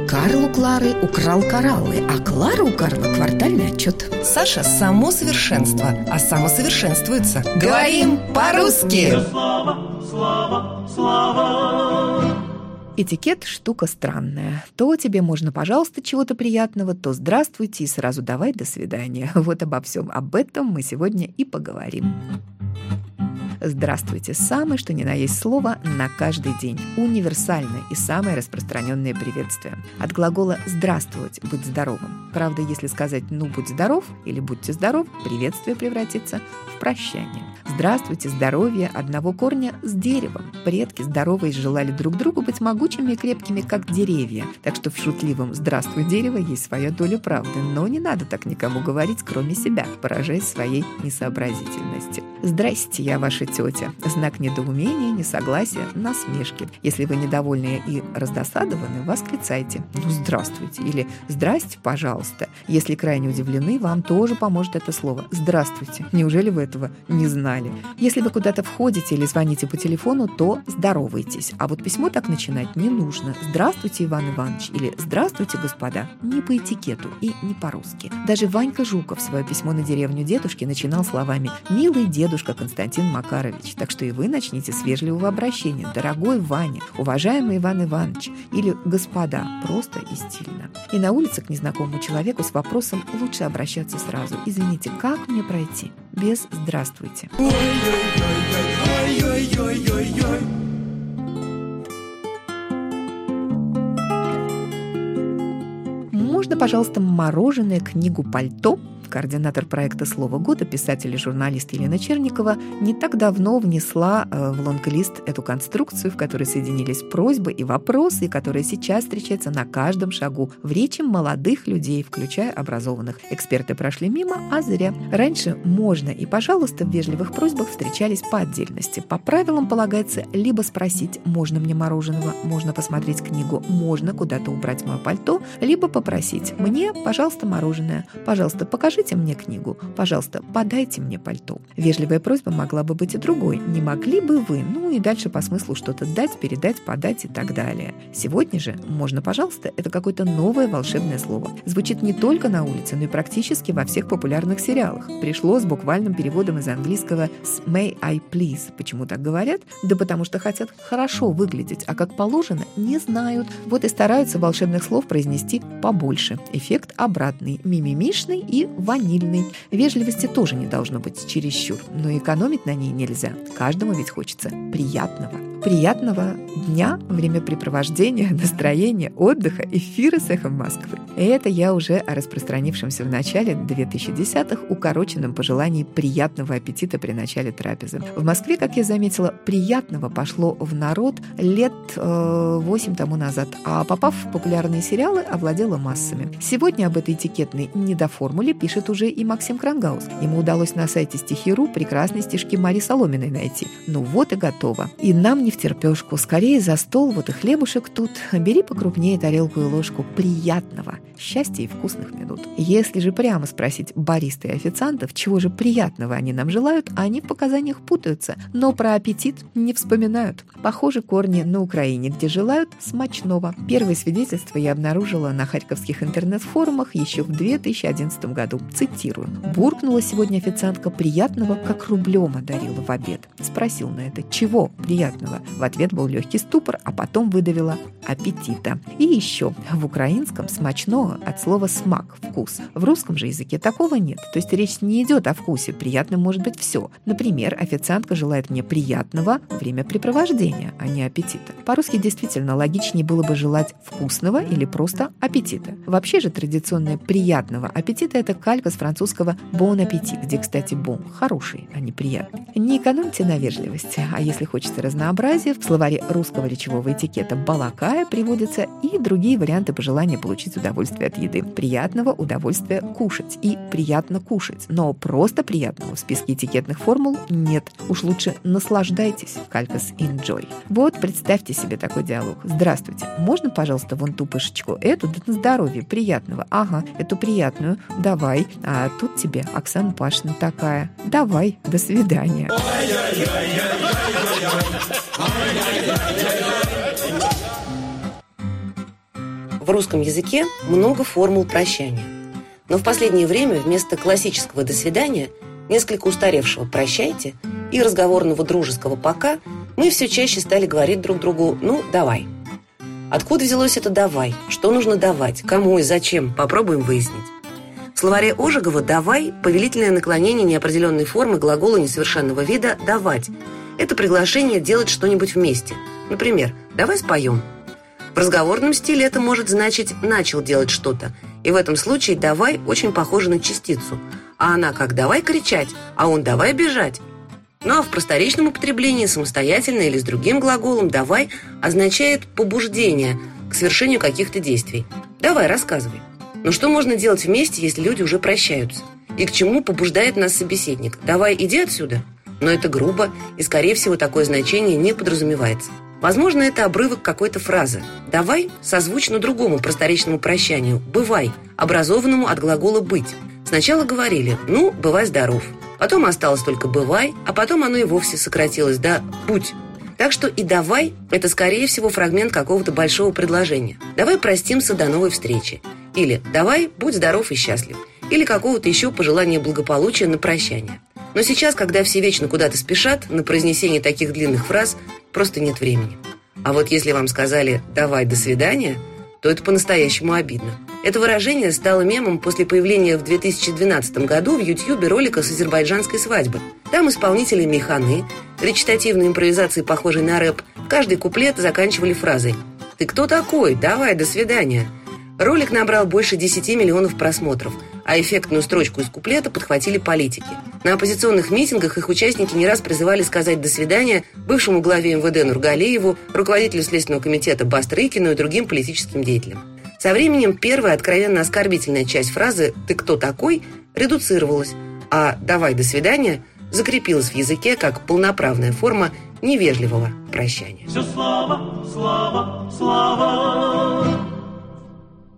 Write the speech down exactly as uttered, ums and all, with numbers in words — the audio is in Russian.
Карл у Клары украл кораллы, а Клара у Карла квартальный отчет. Саша – само совершенство, а самосовершенствуется. Говорим по-русски! Слава, слава, слава. Этикет – штука странная. То тебе можно, пожалуйста, чего-то приятного, то здравствуйте и сразу давай до свидания. Вот обо всем об этом мы сегодня и поговорим. Здравствуйте. Самое, что ни на есть слово на каждый день. Универсальное и самое распространенное приветствие. От глагола «здравствовать» – «быть здоровым». Правда, если сказать «ну, будь здоров» или «будьте здоров», приветствие превратится в прощание. Здравствуйте, здоровье одного корня с деревом. Предки здоровые желали друг другу быть могучими и крепкими, как деревья. Так что в шутливом «здравствуй, дерево» есть своя доля правды. Но не надо так никому говорить, кроме себя, поражаясь своей несообразительностью. «Здрасте, я ваша тетя». Знак недоумения, несогласия, насмешки. Если вы недовольны и раздосадованы, восклицайте «ну, здравствуйте» или «здрасте, пожалуйста». Если крайне удивлены, вам тоже поможет это слово «здравствуйте». Неужели вы этого не знали? Если вы куда-то входите или звоните по телефону, то здоровайтесь. А вот письмо так начинать не нужно. «Здравствуйте, Иван Иванович» или «Здравствуйте, господа». Не по этикету и не по-русски. Даже Ванька Жуков свое письмо на деревню дедушки начинал словами «Милый дедушка Константин Макарович». Так что и вы начните с вежливого обращения «Дорогой Ваня», «Уважаемый Иван Иванович» или «Господа», просто и стильно. И на улице к незнакомому человеку с вопросом лучше обращаться сразу. «Извините, как мне пройти?» Без «здравствуйте». Можно, пожалуйста, мороженое, книгу, пальто? Координатор проекта «Слово года», писатель и журналист Елена Черникова, не так давно внесла в лонглист эту конструкцию, в которой соединились просьбы и вопросы, и которая сейчас встречается на каждом шагу в речи молодых людей, включая образованных. Эксперты прошли мимо, а зря. Раньше «можно» и «пожалуйста» в вежливых просьбах встречались по отдельности. По правилам полагается либо спросить «можно мне мороженого?», «можно посмотреть книгу?», «можно куда-то убрать мое пальто?», либо попросить «мне, пожалуйста, мороженое», «пожалуйста, покажите мне книгу», «пожалуйста, подайте мне пальто». Вежливая просьба могла бы быть и другой. «Не могли бы вы?» Ну и дальше по смыслу что-то дать, передать, подать и так далее. Сегодня же «можно, пожалуйста» — это какое-то новое волшебное слово. Звучит не только на улице, но и практически во всех популярных сериалах. Пришло с буквальным переводом из английского с «may I please». Почему так говорят? Да потому что хотят хорошо выглядеть, а как положено, не знают. Вот и стараются волшебных слов произнести побольше. Эффект обратный, мимимишный и ванильный. Вежливости тоже не должно быть чересчур, но экономить на ней нельзя. Каждому ведь хочется приятного. Приятного дня, времяпрепровождения, настроения, отдыха, эфира с «Эхом Москвы». И это я уже о распространившемся в начале две тысячи десятых укороченном пожелании приятного аппетита при начале трапезы. В Москве, как я заметила, приятного пошло в народ лет э, восемь тому назад, а попав в популярные сериалы, овладела массами. Сегодня об этой этикетной недоформуле пишет уже и Максим Крангаус. Ему удалось на сайте Стихи.ру прекрасные стишки Марии Соломиной найти. Ну вот и готово. И нам не втерпешку. Скорее за стол, вот и хлебушек тут. Бери покрупнее тарелку и ложку приятного, счастья и вкусных минут. Если же прямо спросить бариста и официантов, чего же приятного они нам желают, они в показаниях путаются, но про аппетит не вспоминают. Похожи корни на Украине, где желают смачного. Первые свидетельства я обнаружила на харьковских интернет-форумах еще в две тысячи одиннадцатом году. Цитирую. «Буркнула сегодня официантка приятного, как рублем одарила в обед». Спросил на это, чего приятного? В ответ был легкий ступор, а потом выдавила аппетита. И еще, в украинском смачного от слова смак, вкус. В русском же языке такого нет. То есть речь не идет о вкусе, приятным может быть все. Например, официантка желает мне приятного времяпрепровождения, а не аппетита. По-русски действительно логичнее было бы желать вкусного или просто аппетита. Вообще же традиционное приятного аппетита — это калька с французского bon appétit, где, кстати, bon — хороший, а не приятный. Не экономьте на вежливости, а если хочется разнообразия, в словаре русского речевого этикета «балакая» приводятся и другие варианты пожелания получить удовольствие от еды. Приятного удовольствия кушать и приятно кушать. Но просто приятного в списке этикетных формул нет. Уж лучше наслаждайтесь. Калькас enjoy. Вот представьте себе такой диалог. Здравствуйте. Можно, пожалуйста, вон ту пышечку? Эту, да на здоровье, приятного. Ага, эту приятную. Давай. А тут тебе Оксана Пашина такая. Давай. До свидания. в русском языке много формул прощания. Но в последнее время вместо классического «до свидания», несколько устаревшего «прощайте» и разговорного дружеского «пока» мы все чаще стали говорить друг другу «ну, давай». Откуда взялось это «давай», что нужно давать, кому и зачем, попробуем выяснить. В словаре Ожегова «давай» – повелительное наклонение неопределенной формы глагола несовершенного вида «давать». Это приглашение делать что-нибудь вместе. Например, «давай споем». В разговорном стиле это может значить «начал делать что-то», и в этом случае «давай» очень похоже на частицу, а она как «давай кричать», а он «давай бежать». Ну а в просторечном употреблении самостоятельно или с другим глаголом «давай» означает побуждение к совершению каких-то действий. «Давай, рассказывай». Но что можно делать вместе, если люди уже прощаются? И к чему побуждает нас собеседник? «Давай, иди отсюда». Но это грубо, и, скорее всего, такое значение не подразумевается. Возможно, это обрывок какой-то фразы. «Давай» созвучно другому просторечному прощанию «бывай», образованному от глагола «быть». Сначала говорили «ну, бывай здоров». Потом осталось только «бывай», а потом оно и вовсе сократилось до «будь». Так что и «давай» – это, скорее всего, фрагмент какого-то большого предложения. «Давай простимся до новой встречи». Или «давай, будь здоров и счастлив». Или какого-то еще пожелания благополучия на прощание. Но сейчас, когда все вечно куда-то спешат, на произнесение таких длинных фраз просто нет времени. А вот если вам сказали «давай, до свидания», то это по-настоящему обидно. Это выражение стало мемом после появления в две тысячи двенадцатом году в Ютьюбе ролика с азербайджанской свадьбы. Там исполнители мейханы, речитативной импровизации, похожей на рэп, каждый куплет заканчивали фразой «Ты кто такой? Давай, до свидания». Ролик набрал больше десяти миллионов просмотров, а эффектную строчку из куплета подхватили политики. На оппозиционных митингах их участники не раз призывали сказать «до свидания» бывшему главе эм вэ дэ Нургалиеву, руководителю Следственного комитета Бастрыкину и другим политическим деятелям. Со временем первая откровенно оскорбительная часть фразы «ты кто такой?» редуцировалась, а «давай, до свидания» закрепилась в языке как полноправная форма невежливого прощания. Все слава, слава, слава.